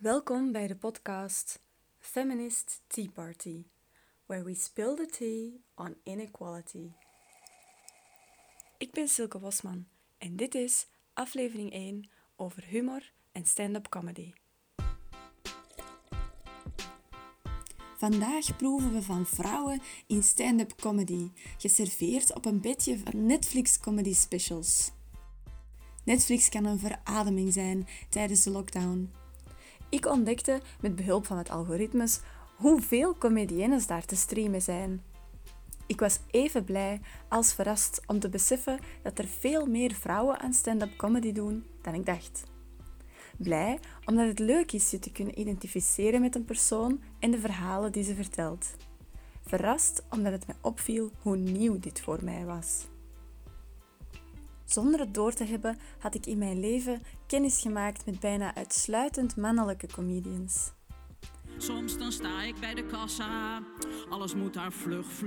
Welkom bij de podcast Feminist Tea Party, where we spill the tea on inequality. Ik ben Silke Bosman en dit is aflevering 1 over humor en stand-up comedy. Vandaag proeven we van vrouwen in stand-up comedy, geserveerd op een bedje van Netflix comedy specials. Netflix kan een verademing zijn tijdens de lockdown. Ik ontdekte met behulp van het algoritmes hoeveel comediennes daar te streamen zijn. Ik was even blij als verrast om te beseffen dat er veel meer vrouwen aan stand-up comedy doen dan ik dacht. Blij omdat het leuk is je te kunnen identificeren met een persoon en de verhalen die ze vertelt. Verrast omdat het me opviel hoe nieuw dit voor mij was. Zonder het door te hebben had ik in mijn leven kennis gemaakt met bijna uitsluitend mannelijke comedians. Soms dan sta ik bij de kassa, alles moet daar vlug.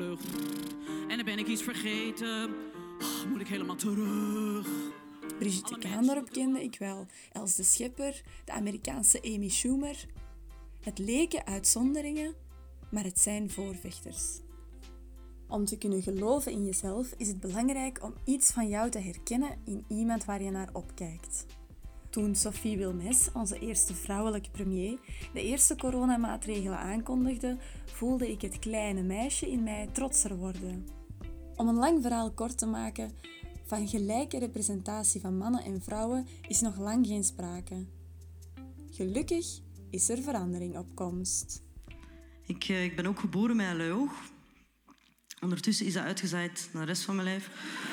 En dan ben ik iets vergeten, moet ik helemaal terug. Brigitte Kaandorp kende ik wel, Els de Schepper, de Amerikaanse Amy Schumer. Het leken uitzonderingen, maar het zijn voorvechters. Om te kunnen geloven in jezelf is het belangrijk om iets van jou te herkennen in iemand waar je naar opkijkt. Toen Sophie Wilmès, onze eerste vrouwelijke premier, de eerste coronamaatregelen aankondigde, voelde ik het kleine meisje in mij trotser worden. Om een lang verhaal kort te maken, van gelijke representatie van mannen en vrouwen is nog lang geen sprake. Gelukkig is er verandering op komst. Ik ben ook geboren met een lui oog. Ondertussen is dat uitgezaaid naar de rest van mijn lijf.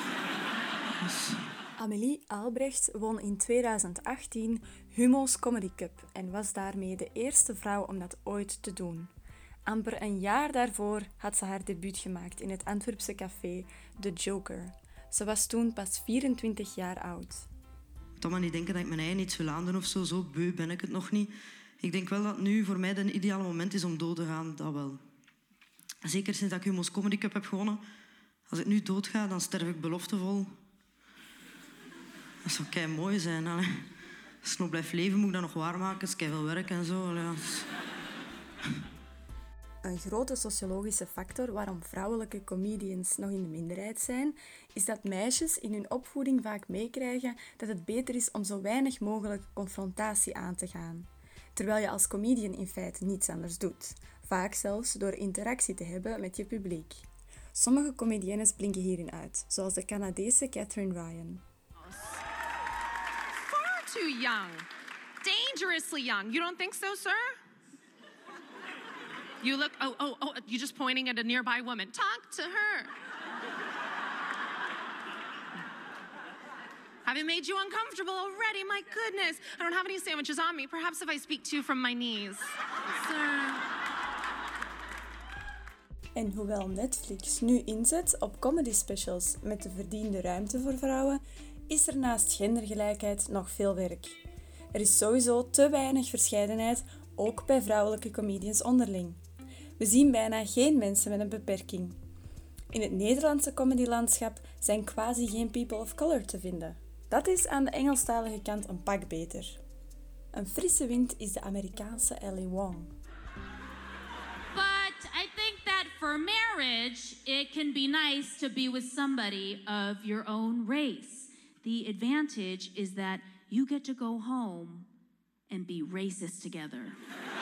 Dus... Amélie Albrecht won in 2018 Humo's Comedy Cup en was daarmee de eerste vrouw om dat ooit te doen. Amper een jaar daarvoor had ze haar debuut gemaakt in het Antwerpse café The Joker. Ze was toen pas 24 jaar oud. Toch maar niet denken dat ik mijn eigen iets wil aandoen of zo. Zo beu ben ik het nog niet. Ik denk wel dat nu voor mij het ideale moment is om dood te gaan. Dat wel. Zeker sinds dat ik Humo's Comedy Cup heb gewonnen. Als ik nu doodga, dan sterf ik beloftevol. Dat zou kei mooi zijn. Allee. Als ik nog blijf leven, moet ik dat nog waarmaken. Het is kei veel werk en zo. Allee. Een grote sociologische factor waarom vrouwelijke comedians nog in de minderheid zijn, is dat meisjes in hun opvoeding vaak meekrijgen dat het beter is om zo weinig mogelijk confrontatie aan te gaan. Terwijl je als comedian in feite niets anders doet. Vaak zelfs door interactie te hebben met je publiek. Sommige comediennes blinken hierin uit, zoals de Canadese Catherine Ryan. Far too young. Dangerously young. You don't think so, sir? You look, you're just pointing at a nearby woman. Talk to her. Have I made you uncomfortable already? My goodness. I don't have any sandwiches on me. Perhaps if I speak to you from my knees. Sir. En hoewel Netflix nu inzet op comedy specials met de verdiende ruimte voor vrouwen, is er naast gendergelijkheid nog veel werk. Er is sowieso te weinig verscheidenheid, ook bij vrouwelijke comedians onderling. We zien bijna geen mensen met een beperking. In het Nederlandse comedylandschap zijn quasi geen people of color te vinden. Dat is aan de Engelstalige kant een pak beter. Een frisse wind is de Amerikaanse Ellie Wong. But I think that for marriage, it can be nice to be with somebody of your own race. The advantage is that you get to go home and be racist together.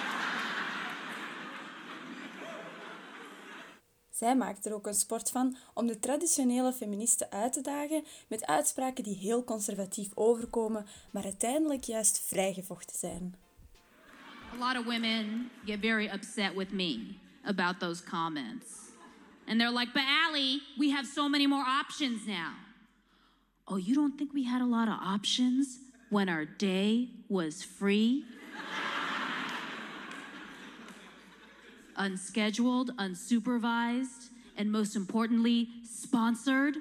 Zij maakt er ook een sport van om de traditionele feministen uit te dagen met uitspraken die heel conservatief overkomen, maar uiteindelijk juist vrijgevochten zijn. A lot of women get very upset with me about those comments. And they're like, but Allie, we have so many more options now. Oh, you don't think we had a lot of options when our day was free? Unscheduled, unsupervised, and most importantly, sponsored.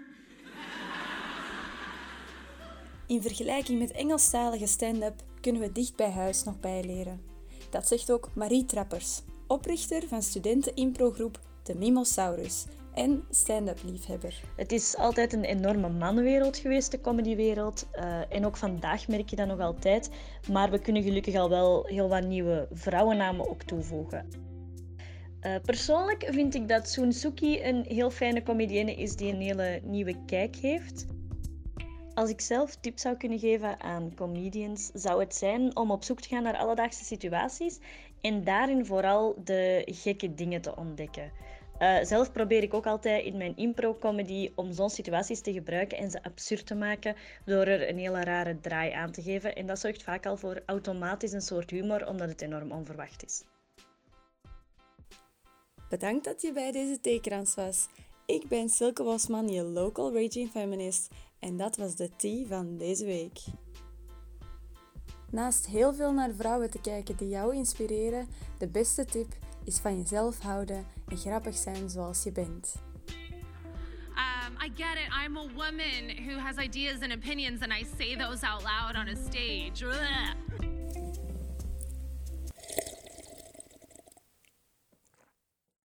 In vergelijking met Engelstalige stand-up kunnen we dicht bij huis nog bijleren. Dat zegt ook Marie Trappers, oprichter van studenten-improgroep De Mimosaurus en stand-up liefhebber. Het is altijd een enorme mannenwereld geweest, de comedywereld. En ook vandaag merk je dat nog altijd. Maar we kunnen gelukkig al wel heel wat nieuwe vrouwennamen ook toevoegen. Persoonlijk vind ik dat Soon-Suki een heel fijne comedienne is die een hele nieuwe kijk heeft. Als ik zelf tips zou kunnen geven aan comedians, zou het zijn om op zoek te gaan naar alledaagse situaties en daarin vooral de gekke dingen te ontdekken. Zelf probeer ik ook altijd in mijn impro-comedy om zo'n situaties te gebruiken en ze absurd te maken door er een hele rare draai aan te geven. En dat zorgt vaak al voor automatisch een soort humor, omdat het enorm onverwacht is. Bedankt dat je bij deze theekrans was. Ik ben Silke Bosman, je local raging feminist, en dat was de tea van deze week. Naast heel veel naar vrouwen te kijken die jou inspireren, de beste tip is van jezelf houden en grappig zijn zoals je bent. I get it. I'm a woman who has ideas and opinions, and I say those out loud on a stage. Ugh.